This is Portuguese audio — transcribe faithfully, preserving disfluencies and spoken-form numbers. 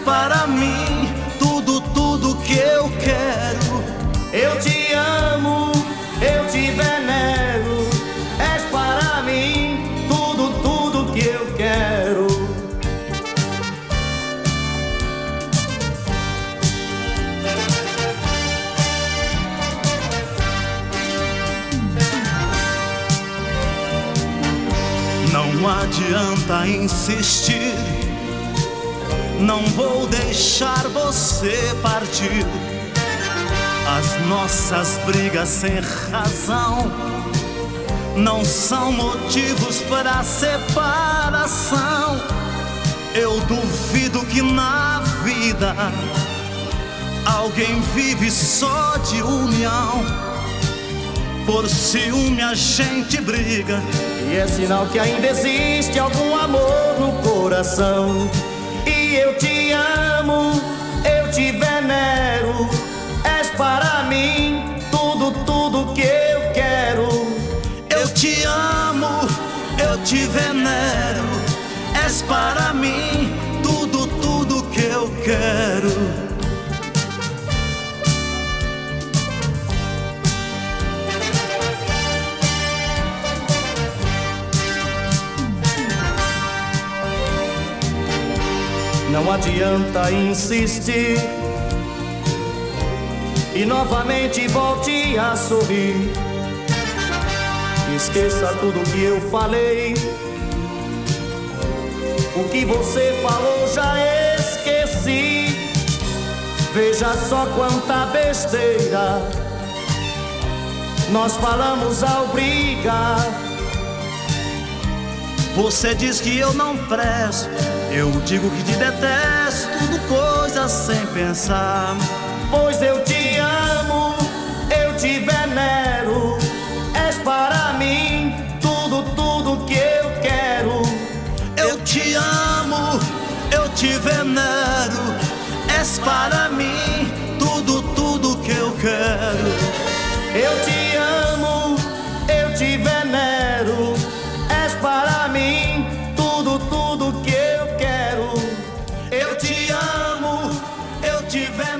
para mim tudo, tudo que eu quero. Eu te amo, eu te venero, és para mim tudo, tudo que eu quero. Não adianta insistir, não vou deixar você partir. As nossas brigas sem razão não são motivos para separação. Eu duvido que na vida alguém vive só de união. Por ciúme a gente briga, e é sinal que ainda existe algum amor no coração. E eu te amo, eu te venero, és para mim tudo, tudo que eu quero. Eu te amo, eu te venero, és para mim tudo, tudo que eu quero. Não adianta insistir e novamente volte a sorrir. Esqueça tudo que eu falei, o que você falou já esqueci. Veja só quanta besteira nós falamos ao brigar. Você diz que eu não presto, eu digo que te detesto, tudo coisa sem pensar. Pois eu te amo, eu te venero, és para mim tudo, tudo que eu quero. Eu te amo, eu te venero, és para mim tudo, tudo que eu quero. Eu te amo, eu te venero, és para mim tudo, tudo que eu quero. Eu te amo, eu te venero.